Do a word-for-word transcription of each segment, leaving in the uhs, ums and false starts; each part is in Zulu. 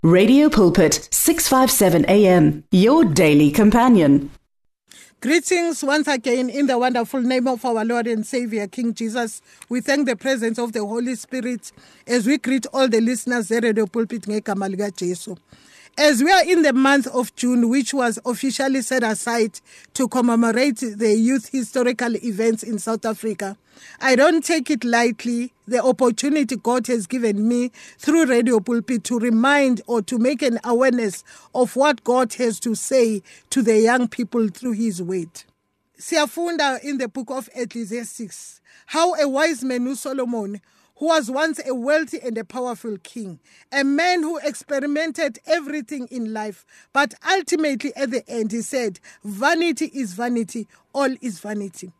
Radio Pulpit, six fifty-seven A M, your daily companion. Greetings once again in the wonderful name of our Lord and Savior, King Jesus. We thank the presence of the Holy Spirit as we greet all the listeners at Radio Pulpit ngegama lika Jesu. As we are in the month of June, which was officially set aside to commemorate the youth historical events in South Africa, I don't take it lightly, the opportunity God has given me through Radio Pulpit to remind or to make an awareness of what God has to say to the young people through His word. Siyafunda in the book of Ecclesiastes how a wise man who Solomon, who was once a wealthy and a powerful king, a man who experimented everything in life, but ultimately at the end he said, vanity is vanity, all is vanity.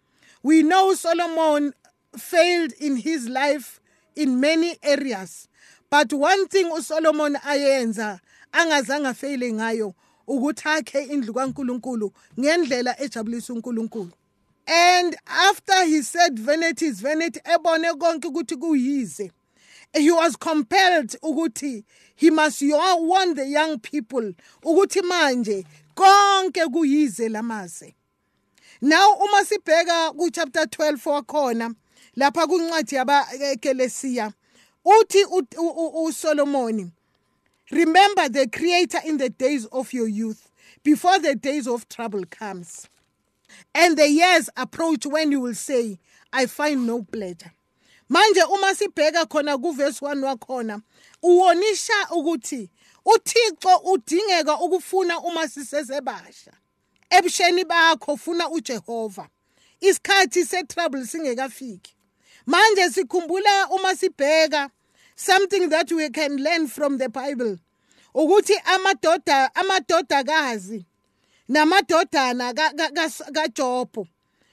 We know Solomon failed in his life in many areas, but one thing uSolomon ayenza angazange faile ngayo ukuthi akhe indlu kaNkulunkulu ngendlela ejabulisa uNkulunkulu. And after he said vanity is vanity, ebone konke ukuthi kuyize, he was compelled ukuthi he must warn the young people ukuthi manje konke kuyize lamaze. Now uma sibheka ku chapter twelve wakhona lapha kuncwadi yabaKelesiya uthi uSolomon, remember the Creator in the days of your youth, before the days of trouble comes. And the years approach when you will say, I find no pleasure. Manje uma sibheka khona ku verse one wakhona, uwonisha ukuthi uThixo udingeka ukufuna uma sisezebasha. Ebusheni bakho funa uJehova. Isikhathi se-trouble singekafiki. Manje sikhumbula uma sibheka something that we can learn from the Bible. Ukuthi amadoda amadodakazi namadodana kaJob.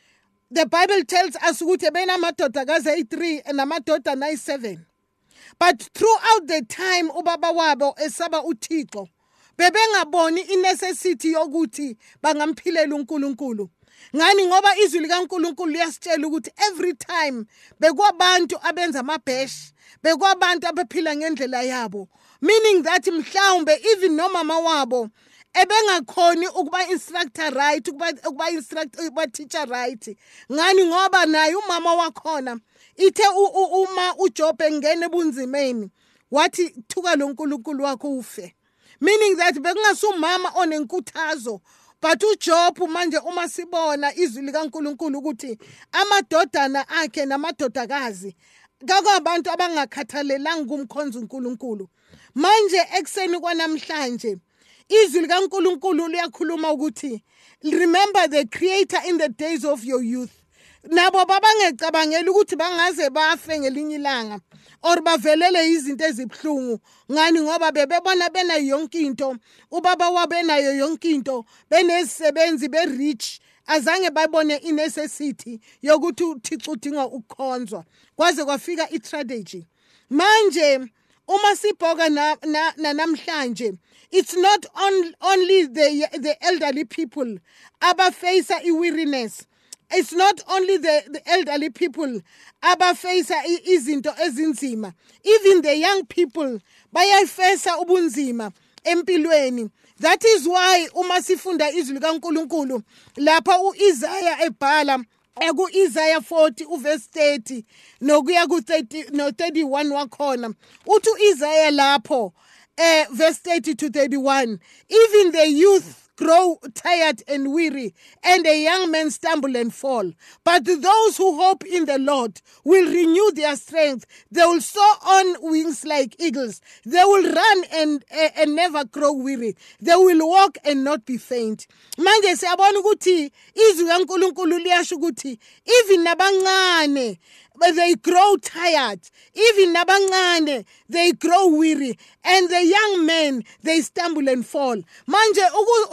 The Bible tells us ukuthi benamadodakazi ayi-three and amadodana ayi-seven. But throughout the time ubaba wabo esaba uThixo, bebengaboni i-necessity yokuthi bangamphilela uNkulunkulu. Ngani ngoba izwi likaNkulunkulu liyasitshela ukuthi every time bekwabantu abenza amabhesh, bekwabantu abaphila ngendlela yabo, meaning that mhlawumbe even nomama wabo ebengakhoni ukuba instructor right, ukuba ukuba instructor ukuba teacher right. Ngani ngoba naye umama wakhona ithe uma uJob engene ebunzimeni wathi thuka lo nkulunkulu wakho ufe, meaning that bekungasumama onenkuthazo. But uJob manje uma sibona izwi likaNkulunkulu ukuthi amadodana akhe namadodakazi kakwabantu abangakhathalelanga kumkhonza uNkulunkulu. Manje ekseni kwanamhlanje izwi likaNkulunkulu liyakhuluma ukuthi remember the Creator in the days of your youth. Nabo babangecabangela ukuthi bangaze bafe ngelinye ilanga or bavelele izinto ezibhlungu. Ngani ngoba bebebona bena yonke into, ubaba wabo benayo yonke into, benesebenzi be-rich, azange babone i-necessity yokuthi uThixo udinga ukukhonzwa. Kwaze kwafika i-strategy. Manje uma sibhoka na namhlanje, it's not on, only the, the elderly people abafacea i-weariness. It's not only the, the elderly people abafacea izinto ezinzima. Even the young people bayayifesa ubunzima empilweni. That is why uma sifunda izwi likaNkulunkulu lapha uIsaiah ebhala eku Isaiah forty uverse thirty nokuya ku thirty no thirty-one wakhona. Uthi uIsaiah lapho eh verse thirty to thirty-one, even the youth grow tired and weary, and the young men stumble and fall. But those who hope in the Lord will renew their strength. They will soar on wings like eagles. They will run and, uh, and never grow weary. They will walk and not be faint. Manje siyabona ukuthi izwi kaNkulunkulu liyasho ukuthi even nabancane they grow tired, even nabancane they grow weary, and the young men they stumble and fall. Manje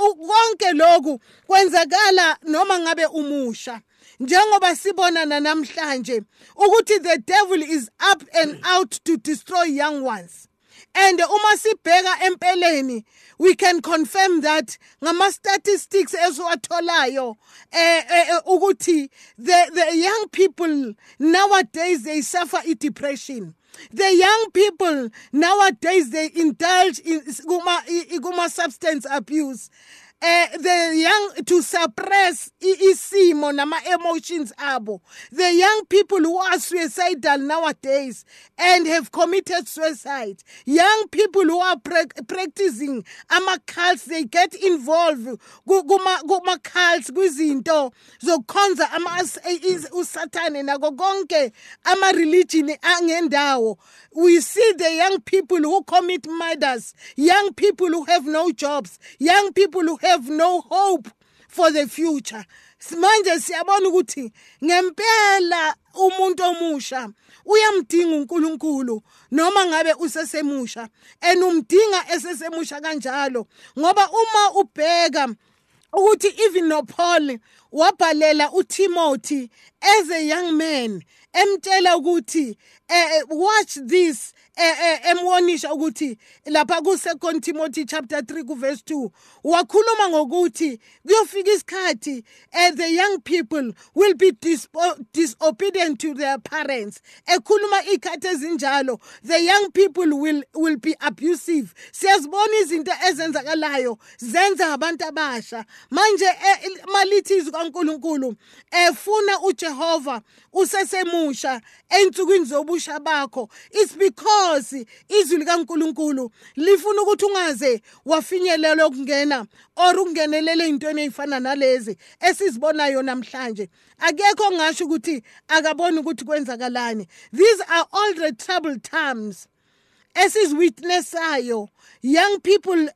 konke lokhu kwenzakala noma ngabe umusha. Njengoba sibona namhlanje ukuthi the devil is up and out to destroy young ones. And uma sibheka empeleni, we can confirm that ngama statistics esiwatholayo eh, eh ukuthi the the young people nowadays they suffer depression. The young people nowadays, they indulge in kuma, kuma substance abuse. Uh, the young to suppress isimo nama emotions abo. The young people who are suicidal nowadays and have committed suicide. Young people who are pra- practicing ama cults, they get involved kuma kuma cults kwizinto zokhonza ama usatane nako konke ama religion angendawo. We see the young people who commit murders, young people who have no jobs, young people who have no hope for the future. Manje siyabona ukuthi ngempela umuntu omusha uyamdinga uNkulunkulu noma ngabe usesemusha, and umdinga esesemusha kanjalo ngoba uma ubheka ukuthi even no Paul wabhalela uTimothy as a young man emtshela ukuthi uh, watch this emwonisha ukuthi lapha ku Second Timothy chapter three ku verse two wakhuluma ngokuthi kuyofika isikhathi the young people will be dispo- disobedient to their parents. Ekhuluma ikhathi ezinjalo, the young people will will be abusive. Siyazibona izinto ezenzakalayo zenza abantu abasha manje malithi izwi kaNkulunkulu efuna uJehova usesemusha ensukwini zobusha bakho. It's because izwi likaNkulunkulu lifuna ukuthi ungaze wafinyelela ukungena or ungenelele intweni ezifana nalezi esizibonayo namhlanje. Akekho ngasho ukuthi akaboni ukuthi kwenzakalani. These are all the troubled times esizwitnessayo. Young people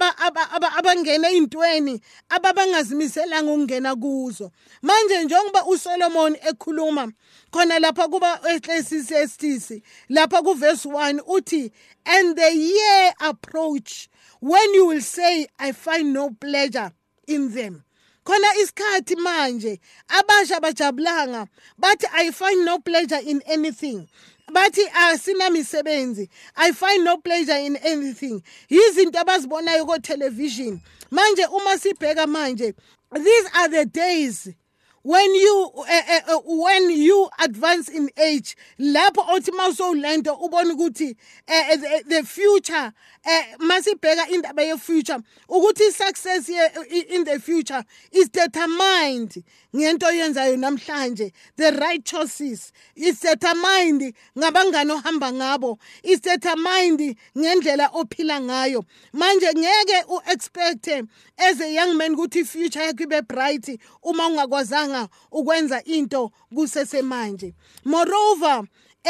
abangena intweni ababangazimiselanga ukungena kuzo. Manje njengoba uSolomon ekhuluma khona lapha kuba Ecclesiastes lapha ku verse one uthi, and the year approach when you will say, I find no pleasure in them. Khona isikhathi manje abasha bajabulanga but I find no pleasure in anything. Bathi asina misebenzi, I find no pleasure in anything. Yizinto abazibonayo ko television. Manje uma sibheka manje, these are the days when you uh, uh, when you advance in age, lapho othi mawusowulento ubona ukuthi uh, the, the future uh, masibheka indaba ye future ukuthi success in the future is determined ngento oyenzayo namhlanje. The right choices is determined ngabangani ohamba ngabo, is determined ngendlela ophila ngayo. Manje ngeke u-expect as a young man ukuthi future yakho ibe bright uma ungakwazanga ukwenza into kusese manje. Moreover,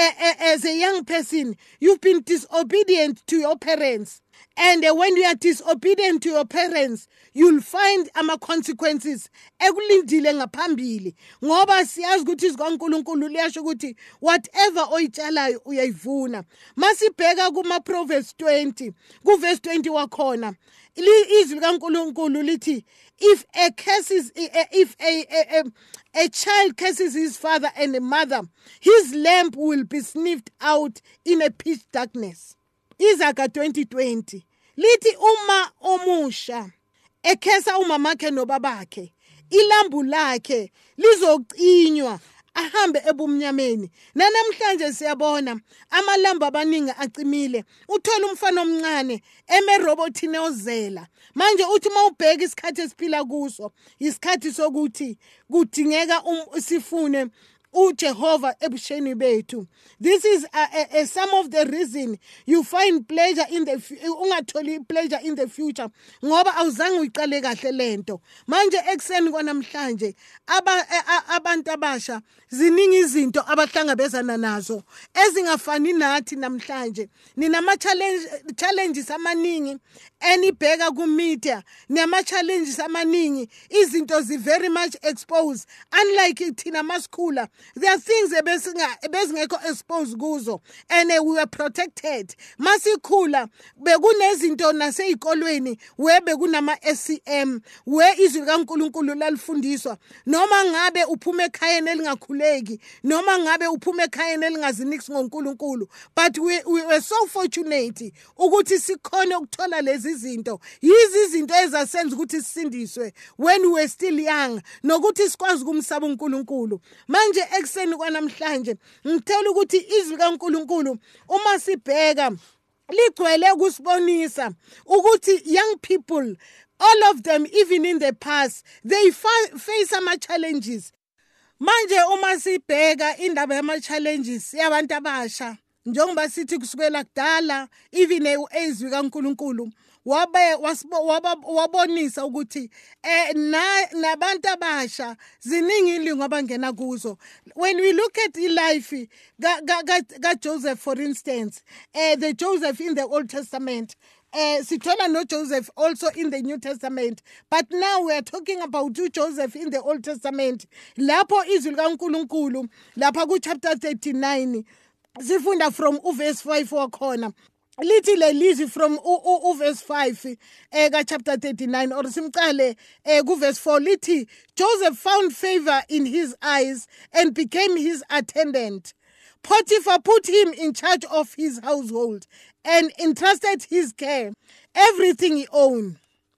as a young person, you've been disobedient to your parents. And when you are disobedient to your parents, you'll find ama consequences ekulindile ngaphambili. Ngoba siyazi ukuthi izikaNkulunkulu liyasho ukuthi whatever oyitshalayo uyayivuna. Masibheka kuma Proverbs twenty, ku verse twenty wakhona, izwi likaNkulunkulu lithi, if a curses if a, a, a, a child curses his father and a mother, his lamp will be sniffed out in a pitch darkness. Izaga twenty twenty lithi uma omusha ekhesa umamakhe nobabakhe, ilambu lakhe lizocinywa ahambe ebumnyameni. Nanamhlanje siyabona amalambu abaningi acimile. Uthola umfana omncane eme robotini ozela. Manje uthi mawubheka isikhathi esiphila kuso, isikhathi sokuthi kudingeka sifune uJehova ebusheni bethu. This is uh, uh, uh, some of the reason you find pleasure in the ungatholi pleasure in the future ngoba awuzange uyiqale kahle lento. Manje ekseni kwanamhlanje aba abantu abasha ziningi izinto abahlangabezana nazo ezingafani nathi namhlanje. Ninama challenge challenges amaningi enibheka ku media, nama challenges amaningi, izinto zi very much exposed. Unlike thina maskula, there are things ebezingekho exposed kuzo and uh, we were protected. Masikhula bekunezinto naseyikolweni we bekunama S C M we izwi likaNkulunkulu lalifundiswa, noma ngabe uphume ekhayeni elingakhuleki, noma ngabe uphume ekhayeni elingaziniki ngoNkulunkulu, but we, we were so fortunate ukuthi sikhona ukuthola lezi izinto. Yizi izinto ezasenza ukuthi sisindiswe when we were still young, nokuthi sikwazi ukumsaba uNkulunkulu. Manje ekseni kwanamhlanje ngithola ukuthi izwi kaNkulunkulu uma sibheka ligcwele ukusibonisa ukuthi young people, all of them, even in the past, they fa- face some challenges. Manje uma sibheka indaba yama challenges yabantu abasha njengoba sithi kusukela kudala, even ezwi kaNkulunkulu wabe wabonisa ukuthi eh nabantu abasha ziningi ilingo abangena kuzo. When we look at life ka Joseph, for instance, eh the Joseph in the Old Testament, Uh, sithola no Joseph also in the New Testament, but now we are talking about two Joseph in the Old Testament. Lapho izwi kaNkulunkulu lapha ku chapter thirty-nine sifunda from verse five wakhona lithi lelizwi from verse five eh ka chapter thirty-nine, or simcale eh ku verse four lithi Joseph found favor in his eyes and became his attendant. Potiphar put him in charge of his household and entrusted his care everything he owned.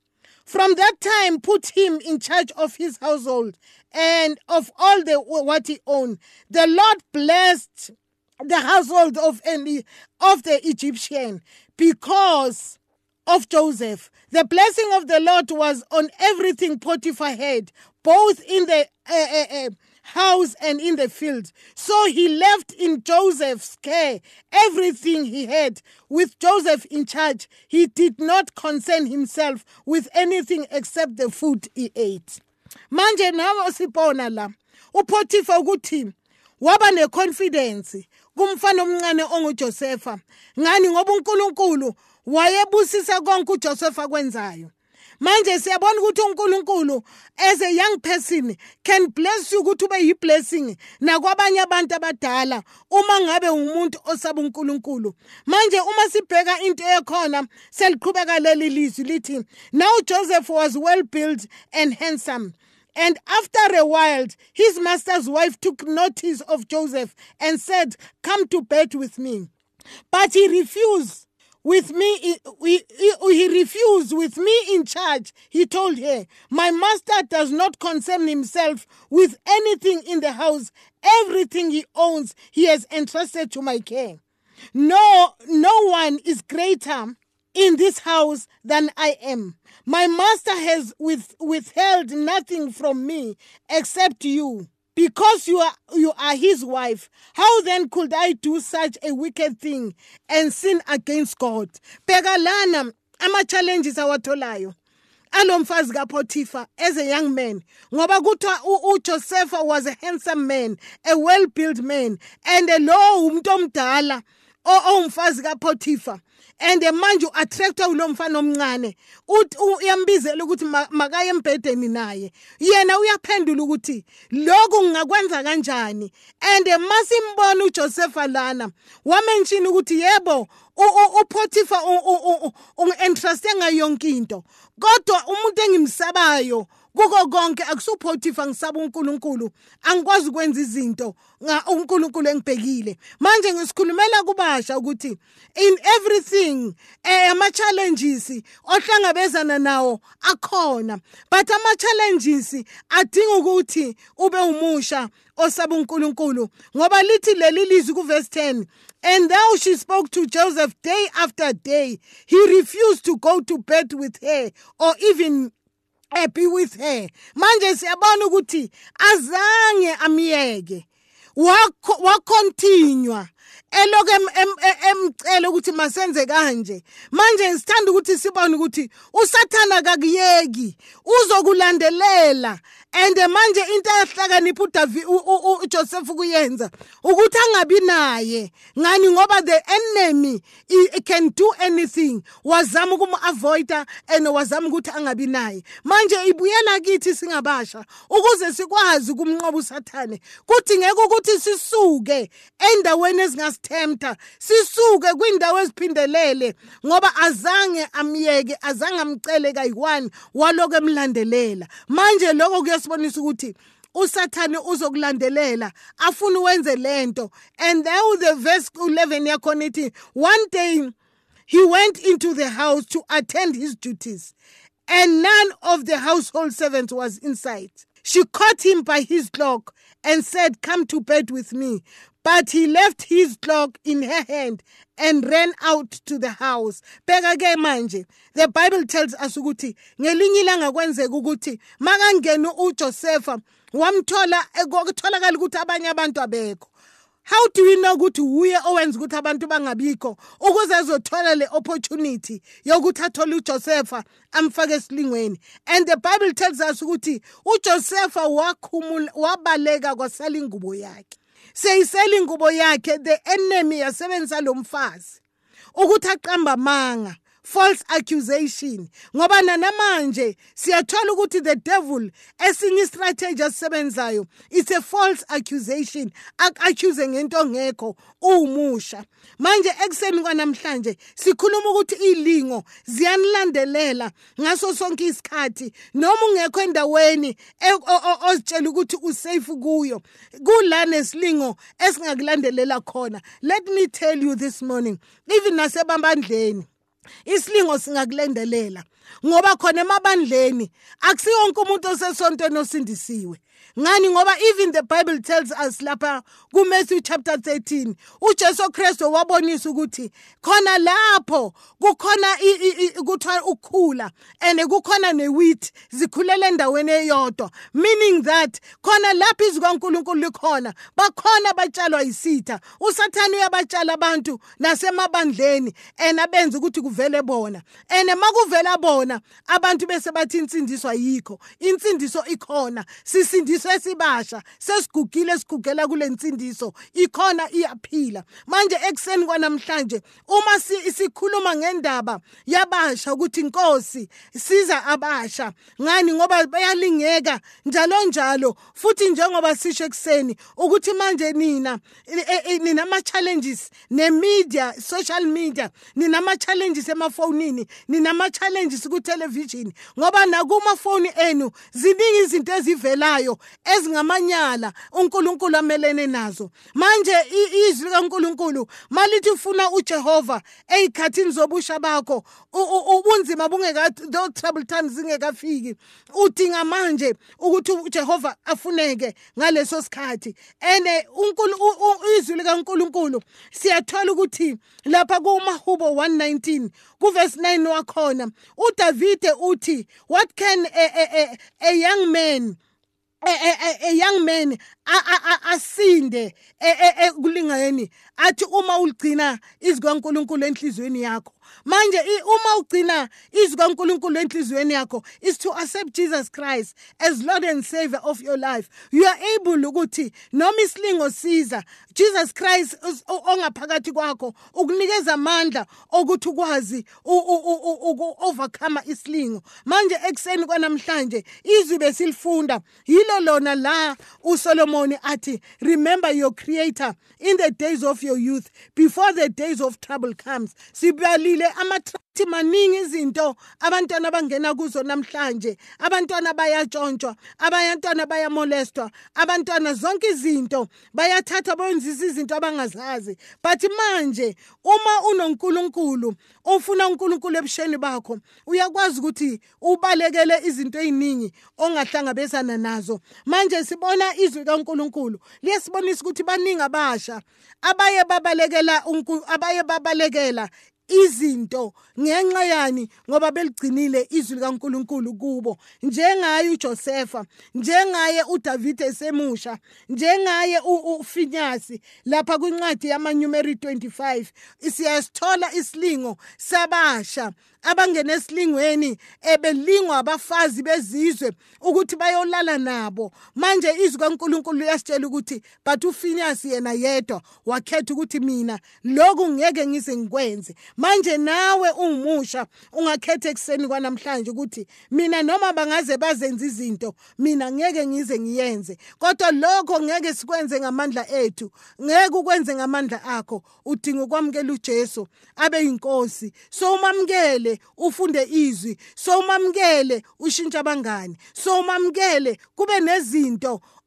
From that time, put him in charge of his household and of all the what he owned. The Lord blessed the household of any of the Egyptian because of Joseph. The blessing of the Lord was on everything Potiphar had, both in the uh, uh, uh, house and in the field. So he left in Joseph's care everything he had. With Joseph in charge, he did not concern himself with anything except the food he ate. Manje nawo sibona la uPotiphar ukuthi waba neconfidence kumfana omncane onguJosepha. Ngani ngoba uNkulunkulu wayebusisa konke uJosepha akwenzayo. Manje siyabona ukuthi uNkulunkulu as a young person can bless you ukuthi ube yiblessing nakwabanye abantu abadala uma ngabe umuntu osaba uNkulunkulu. Manje uma sibheka into ekhona seliqhubeka leli lizwi lithi, now Joseph was well built and handsome. And after a while, his master's wife took notice of Joseph and said, come to bed with me. But he refused. With me, he, he, he refused with me in charge. He told her, my master does not concern himself with anything in the house. Everything he owns, he has entrusted to my care. No, no one is greater in this house than I am. My master has with, withheld nothing from me except you. Because you are you are his wife, how then could I do such a wicked thing and sin against God? Bheka lana ama challenges awatholayo. Alomfazi kaPotiphar as a young man. Ngoba kuthiwa uJoseph was a handsome man, a well-built man, and lo umuntu omdala ongumfazi kaPotiphar. And the man you attractor ulo mfana omncane uyambizela ukuthi makaye embhedeni naye, yena uyaphendula ukuthi lokhu ngingakwenza kanjani. And masimbona uJoseph lana wamention ukuthi yebo uPotiphar unginterested ngayo yonke into, kodwa umuntu engimsabayo kuko konke akusuPotiphar, ngisaba uNkulunkulu, angikwazi ukwenza izinto nga uNkulunkulu engibhekile. Manje ngisikhulumela kubasha ukuthi in everything eh ama challenges ohlangabezana nawo akhona, but ama challenges adinga ukuthi ube umusha osaba uNkulunkulu, ngoba lithi leli lizwi ku verse ten, and thou she spoke to Joseph day after day. He refused to go to bed with her or even happy with her. Manje siyabona ukuthi azange amiyeke, wa continue eloke emcela ukuthi masenze kanje. Manje sithanda ukuthi sibone ukuthi usathana kakuyeki, uzokulandelela. And manje into ehlakanipha uDavid uJoseph kuyenza ukuthi angabi naye. Ngani ngoba the enemy he can do anything. Wazama ukum avoida and wazama ukuthi angabi naye. Manje ibuyela kithi singabasha ukuze sikwazi ukumnqoba usathane. Kuthi ngeke ukuthi sisuke endaweni ezingasithemta, sisuke kwindawo eziphindelele, ngoba azange amyeke, azange amcele kayi-one waloke emlandelela. Manje lokho kuyasibonisa ukuthi usathane uzokulandelela afuna uwenze lento. And now the verse eleven yakhona ithi, one day he went into the house to attend his duties, and none of the household servants was inside. She caught him by his cloak and said, "Come to bed with me." But he left his cloak in her hand and ran out to the house. Bheka ke manje, the Bible tells us ukuthi ngelinye ilanga kwenzeka ukuthi makangena uJosepha wamthola ekutholakala ukuthi abanye abantu abekho. How do we know ukuthi uye owenza ukuthi abantu bangabikho ukuze ezothola le opportunity yokuthi athole uJosepha amfake esilingweni? And the Bible tells us ukuthi uJosepha wakhumula wabaleka kwasala ingubo yakhe. Seyisela ingubo yakhe, the enemy yasebenzisa lo mfazi ukuthi aqamba manga, false accusation. Ngoba namanje siyathola ukuthi the devil esinye strategy asebenzayo, it's a false accusation. Ak-accuse ngento ngekho umusha. Manje ekseni kwanamhlanje sikhuluma ukuthi ilingo ziyanilandelela ngaso sonke isikhathi, noma ungekho endaweni ozitshela ukuthi usafe kuyo, kulana isilingo esingakulandelela khona. Let me tell you this morning, even nasebambandleni isilingo singakulendelela, ngoba khona emabandleni akusiyonke umuntu osesontweni osindisiwe. Ngani? Ngoba even the Bible tells us lapha ku Matthew chapter thirteen, uJesu Kristu wabonisa ukuthi khona lapho kukhona kuthiwa ukhula and kukhona newheat zikhulela endaweni eyodwa, meaning that khona lapho izwi kaNkulunkulu likhona bakhona batshalwa isitha. Usathane uyabatshala abantu nasemabandleni and abenza ukuthi kuvele bona, and makuvela bona abantu bese bathi insindiswa yikho. Insindiso ikhona, sisindiswa esibasha, sesigugile sigugela kule nsindiso ikhona, iyaphila. Manje ekseni kwanamhlanje uma sikhuluma ngendaba yabasha ukuthi inkosi siza abasha, ngani? Ngoba bayalingeka njalo njalo, futhi njengoba sisho ekseni ukuthi manje nina nina ama challenges ne media, social media, nina ama challenges emafonini, nina ama challenges ku television, ngoba nakuma phone enu ziningi izinto ezivelayo ezingamanyala uNkulunkulu amelene nazo. Manje izwi kaNkulunkulu malithi ufuna uJehova ezikhathini zobusha bakho, ubunzima bungeka, the trouble times zingekafiki, udinga manje ukuthi uJehova afuneke ngaleso sikhathi. Ene uNkulunkulu, izwi likaNkulunkulu siyathola ukuthi lapha kuMahubo one nineteen kuverse nine wakhona uDavide uthi, what can a, a, a, a young man A, a, a young man asinde kulingani athi uma uligcina izwi kaNkulunkulu enhlizweni yakho. Manje uma ugcina izwi kaNkulunkulu enhlizweni yakho is to accept Jesus Christ as Lord and Savior of your life. You are able ukuthi noma isilingo siza, Jesus Christ ongaphakathi kwakho ukunikeza amandla ukuthi ukwazi overcome isilingo. Manje ekseni kwanamhlanje izwi besilifunda yilo lona la uSolomon athi, remember your creator in the days of your youth before the days of trouble comes. Sibalile amathi maningi izinto abantwana bangena kuzo namhlanje. Abantwana bayatshontshwa, abantwana bayamolestwa, abantwana zonke izinto bayathatha bayenzisa izinto abangazazi. But manje uma unoNkulunkulu, ufuna uNkulunkulu ebusheni bakho, uyakwazi ukuthi ubalekele izinto eziningi ongahlangabezana nazo. Manje sibona izwi kaNkulunkulu liyasibonisa ukuthi baningi abasha abaye babalekela abaye babalekela izinto ngenxa yani, ngoba beligcinile izwi likaNkulunkulu kubo, njengaye uJosepha, njengaye uDavide esemusha, njengaye uFinehasi. Lapha kwincwadi yamaNumeri twenty-five siyasithola isilingo sabasha abangena esilingweni ebelingwa abafazi bezizwe ukuthi bayolala nabo. Manje izwi kaNkulunkulu liyasitshela ukuthi but uFinehasi yena yedwa wakhetha ukuthi mina lokhu ngeke ngize ngikwenze. Manje nawe umusha ungakhetha ekseni kwanamhlanje ukuthi mina noma bangaze bazenza izinto mina ngeke ngize ngiyenze, kodwa lokho ngeke sikwenze ngamandla ethu, ngeke ukwenze ngamandla akho. Udinga ukwamukela uJesu abe inkosi. So umamukele ufunde izwi, so umamukele ushintsha abangani, so umamukele kube nezinto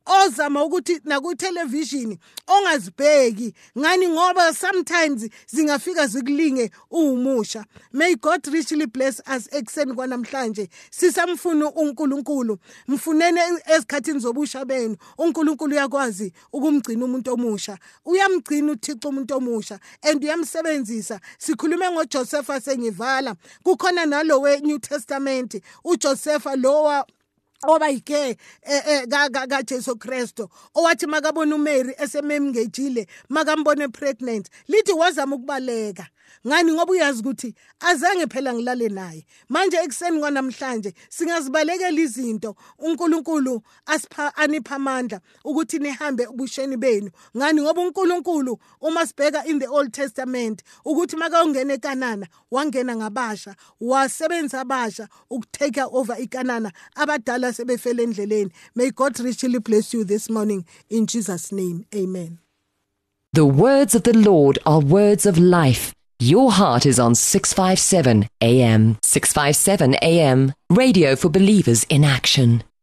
ozama ukuthi naku television ongazibheki ngani ngoba sometimes zingafika zikulinge umusha. May God richly bless us ekseni kwanamhlanje. Sisamfuna uNkulunkulu, mfunene esikhathini zobusha benu. uNkulunkulu uyakwazi ukumgcina umuntu omusha, uyamgcina uThixo umuntu omusha and uyamsebenzisa. Sikhulume ngoJoseph sengivala, kukhona nalo we New Testament uJoseph lowa oba yike eh ka Jesu Kristo owathi makabona uMary esememngejile makambone pregnant lithi wazama ukubaleka. Ngani ngoba uyazi ukuthi azange phela ngilale naye. Manje ekseni kwanamhlanje singazibalekela izinto uNkulunkulu asipha anipha amandla ukuthi nihambe ubusheni benu. Ngani ngoba uNkulunkulu uma sibheka in the Old Testament ukuthi makawungena eKanana wangena ngabasha, wasebenza abasha ukutake over iKanana, abadala sebefela endleleni. May God richly bless you this morning in Jesus' name. Amen. The words of the Lord are words of life. Your heart is on six fifty-seven A M. six fifty-seven A M, radio for believers in action.